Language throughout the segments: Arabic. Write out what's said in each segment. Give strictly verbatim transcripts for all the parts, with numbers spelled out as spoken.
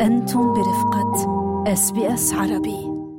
أنتم برفقة إس بي إس عربي.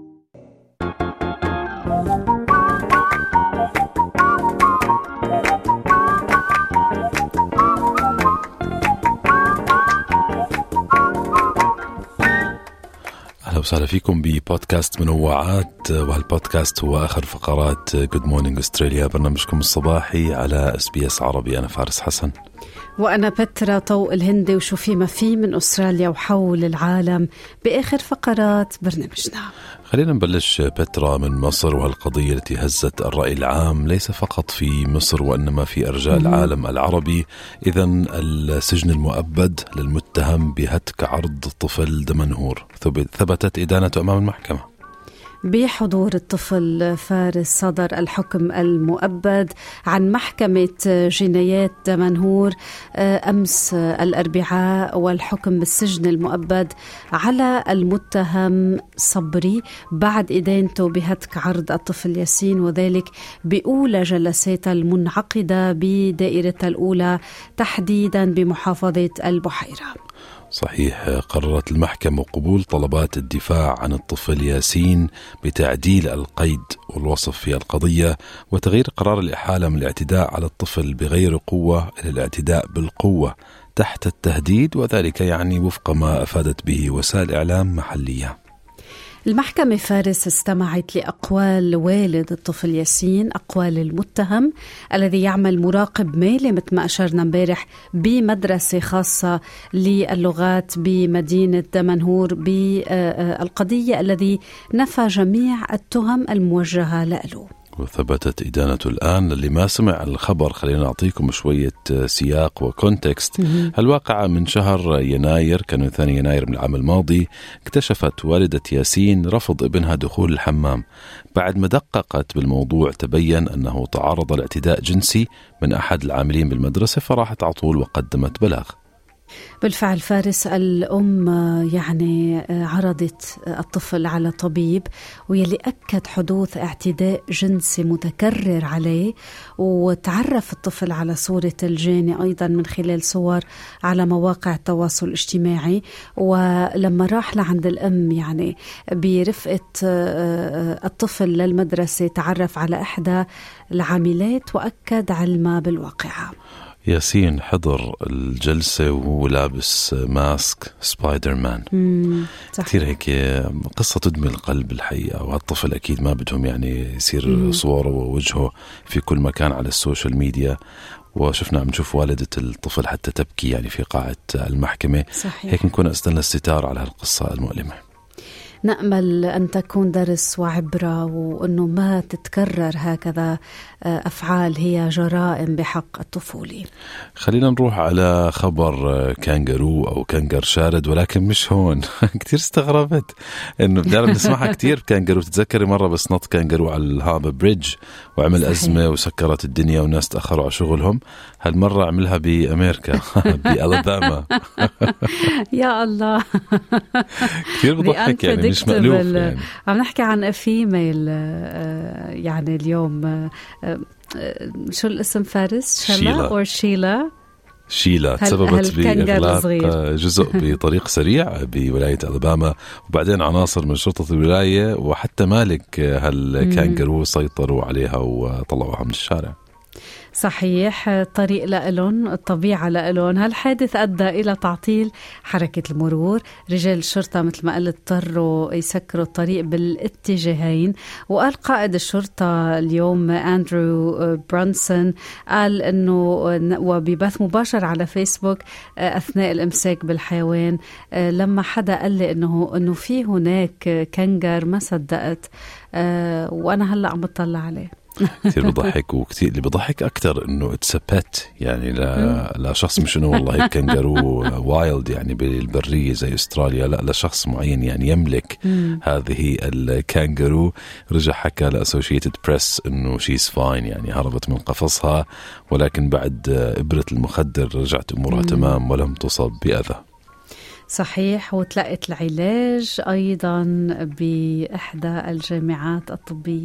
أهلا وسهلا فيكم ببودكاست منوعات، وهالبودكاست هو آخر فقرات Good Morning Australia، برنامجكم الصباحي على إس بي إس عربي. أنا فارس حسن وأنا بترا طوق الهندي، وشو في ما في من أستراليا وحول العالم بآخر فقرات برنامجنا. خلينا نبلش بترا من مصر، وهالقضية التي هزت الرأي العام ليس فقط في مصر وإنما في أرجاء العالم العربي. إذن السجن المؤبد للمتهم بهتك عرض طفل دمنهور، ثبتت إدانته أمام المحكمة. بحضور الطفل فارس صدر الحكم المؤبد عن محكمة جنايات دمنهور أمس الأربعاء، والحكم بالسجن المؤبد على المتهم صبري بعد إدانته بهتك عرض الطفل ياسين، وذلك بأولى جلسات المنعقدة بدائرة الأولى تحديدا بمحافظة البحيرة. صحيح، قررت المحكمة قبول طلبات الدفاع عن الطفل ياسين بتعديل القيد والوصف في القضية، وتغيير قرار الإحالة من الاعتداء على الطفل بغير قوة إلى الاعتداء بالقوة تحت التهديد، وذلك يعني وفق ما أفادت به وسائل إعلام محلية. المحكمة فارس استمعت لأقوال والد الطفل ياسين، أقوال المتهم الذي يعمل مراقب مالي مثل ما أشرنا امبارح بمدرسة خاصة للغات بمدينة دمنهور، بالقضية الذي نفى جميع التهم الموجهة له، وثبتت إدانته الآن. اللي ما سمع الخبر خلينا نعطيكم شوية سياق وكونتكست. الواقعة من شهر يناير، كان ثاني يناير من العام الماضي، اكتشفت والدة ياسين رفض ابنها دخول الحمام. بعد ما دققت بالموضوع تبين أنه تعرض لاعتداء جنسي من أحد العاملين بالمدرسة، فراحت على طول وقدمت بلاغ. بالفعل فارس الأم يعني عرضت الطفل على طبيب، ويلي أكد حدوث اعتداء جنسي متكرر عليه، وتعرف الطفل على صورة الجاني أيضا من خلال صور على مواقع التواصل الاجتماعي. ولما راح لعند الأم يعني برفقة الطفل للمدرسة تعرف على إحدى العاملات وأكد علمه بالواقعة. ياسين حضر الجلسة وهو لابس ماسك سبايدر مان. كثير هيك قصة تدمي القلب الحقيقة، وهالطفل أكيد ما بدهم يعني يصير مم. صوره ووجهه في كل مكان على السوشيال ميديا. وشفنا عم نشوف والدة الطفل حتى تبكي يعني في قاعة المحكمة. صحيح. هيك نكون أسدلنا الستار على هالقصة المؤلمة. نأمل أن تكون درس وعبرة، وأنه ما تتكرر هكذا أفعال هي جرائم بحق الطفولة. خلينا نروح على خبر كانجارو أو كانجر شارد، ولكن مش هون. كتير استغربت إنه بنعرف نسمعها كتير كانجارو. تتذكري مرة بس نط كانجارو على الهاربر بريدج وعمل صحيح. أزمة وسكرت الدنيا والناس تأخروا على شغلهم. هالمرة عملها بأمريكا بألاباما. يا الله، كتير بضحك يعني، مش مألوف يعني. عم نحكي عن فيميل يعني اليوم. شو الاسم فارس؟ شيلا أو شيلا؟ شيلا تسببت بإغلاق جزء بطريق سريع بولاية ألاباما، وبعدين عناصر من شرطة الولاية وحتى مالك هالكانجارو سيطروا عليها وطلعوها من الشارع. صحيح، الطريق لألون، الطبيعة لألون. هالحادث أدى إلى تعطيل حركة المرور. رجال الشرطة مثل ما قلت اضطروا يسكروا الطريق بالاتجاهين. وقال قائد الشرطة اليوم أندرو برانسون قال أنه وببث مباشر على فيسبوك أثناء الإمساك بالحيوان، لما حدا قال لي أنه, إنه في هناك كنجر ما صدقت، وأنا هلأ عم بطلع عليه. كثير بضحك، وكثير اللي بضحك أكتر إنه it's a pet يعني لا, لا شخص مش إنه والله كانجارو وايلد يعني بالبرية زي أستراليا، لا لشخص معين يعني يملك هذه الكانجارو. رجع حكى لأسوشيتد بريس إنه she's fine يعني هربت من قفصها، ولكن بعد إبرة المخدر رجعت أمورها تمام ولم تصب بأذى. صحيح، وتلقت العلاج أيضا بإحدى الجامعات الطبية.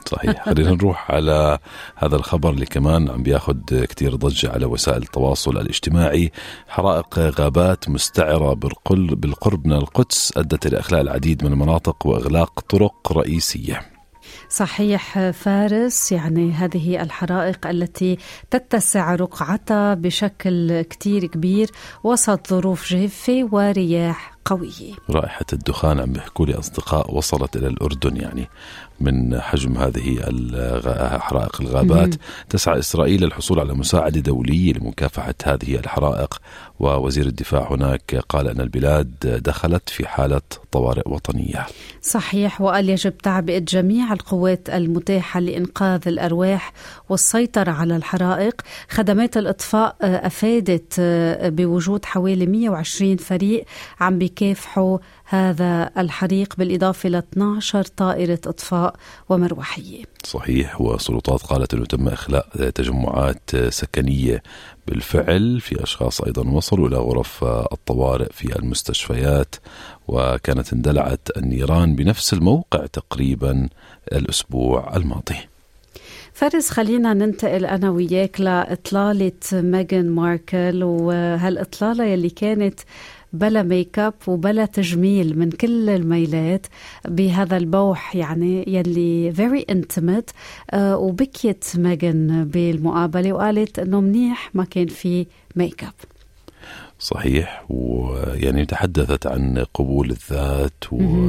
صحيح. خلينا نروح على هذا الخبر اللي كمان عم بياخد كتير ضجة على وسائل التواصل الاجتماعي. حرائق غابات مستعرة بالقرب من القدس أدت إلى إخلاء العديد من المناطق وإغلاق طرق رئيسية. صحيح فارس، يعني هذه الحرائق التي تتسع رقعتها بشكل كتير كبير وسط ظروف جافة ورياح قوية. رائحة الدخان عم بيحكوا لي أصدقاء وصلت إلى الأردن يعني من حجم هذه حرائق الغابات. تسعى إسرائيل للحصول على مساعدة دولية لمكافحة هذه الحرائق، ووزير الدفاع هناك قال أن البلاد دخلت في حالة طوارئ وطنية. صحيح، وقال يجب تعبئة جميع القوات المتاحة لإنقاذ الأرواح والسيطرة على الحرائق. خدمات الإطفاء أفادت بوجود حوالي مئة وعشرين فريق عم بيكافحوا هذا الحريق، بالإضافة ل اثنتي عشرة طائرة إطفاء ومروحية. صحيح، والسلطات قالت أنه تم إخلاء تجمعات سكنية بالفعل. في أشخاص أيضا وصلوا إلى غرف الطوارئ في المستشفيات، وكانت اندلعت النيران بنفس الموقع تقريبا الأسبوع الماضي. فارس، خلينا ننتقل أنا وياك لإطلالة ميغان ماركل، وهالإطلالة يلي كانت بلا ميك اب وبلا تجميل من كل الميلات بهذا البوح يعني يلي very intimate. آه وبكيت ميغان بالمقابلة وقالت انه منيح ما كان في ميك اب. صحيح، ويعني تحدثت عن قبول الذات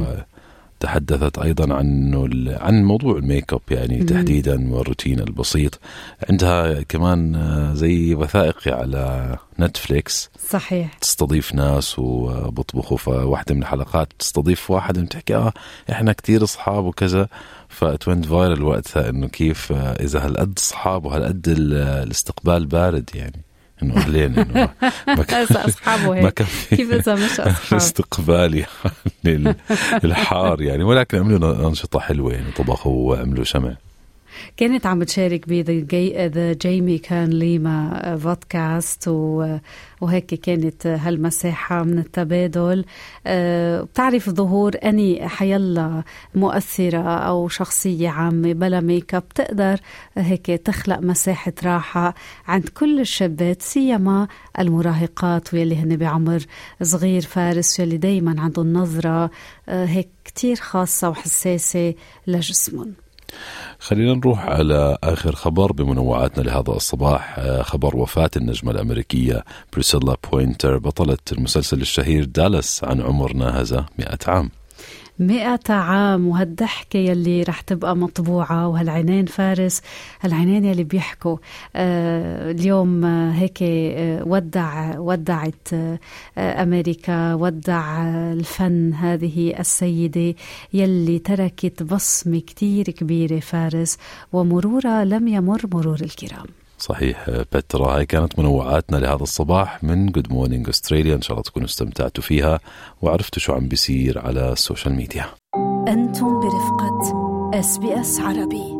وتحدثت أيضا عن عن موضوع الميك اب يعني تحديدا والروتين البسيط. عندها كمان زي وثائقي على نتفليكس صحيح تستضيف ناس وبطبخوا، فواحدة من الحلقات تستضيف واحد بتحكي اه احنا كتير اصحاب وكذا، فتوينت فايرل وقتها انه كيف اذا هالقد اصحاب وهالقد الاستقبال بارد يعني انه قليل انه ما كان اصحابه كيف اذا مش اصحاب استقبال يعني الحار يعني، ولكن عملوا انشطه حلوه يعني طبخوا وعملوا شمع. كانت عم تشارك بذا جيمي كان ليما بودكاست، وهيك كانت هالمساحة من التبادل. بتعرف ظهور أني حيلا مؤثرة أو شخصية عامة بلا ميك اب تقدر هيك تخلق مساحة راحة عند كل الشابات، سيما المراهقات واللي هن بعمر صغير فارس، واللي دايما عندهم نظرة هيك كتير خاصة وحساسة لجسمهم. خلينا نروح على آخر خبر بمنوعاتنا لهذا الصباح، خبر وفاة النجمة الأمريكية بريسيلا بوينتر بطلة المسلسل الشهير دالاس عن عمر ناهز مئة عام. مئة عام، وهالضحكة يلي رح تبقى مطبوعة، وهالعينين فارس، هالعينين يلي بيحكوا. آه اليوم آه هيك آه ودع ودعت آه أمريكا، ودع آه الفن هذه السيدة يلي تركت بصمة كتير كبيرة فارس، ومرورها لم يمر مرور الكرام. صحيح بترا، هاي كانت منوعاتنا لهذا الصباح من Good Morning Australia. إن شاء الله تكونوا استمتعتوا فيها وعرفتوا شو عم بيصير على السوشيال ميديا. أنتم برفقة إس بي إس عربي.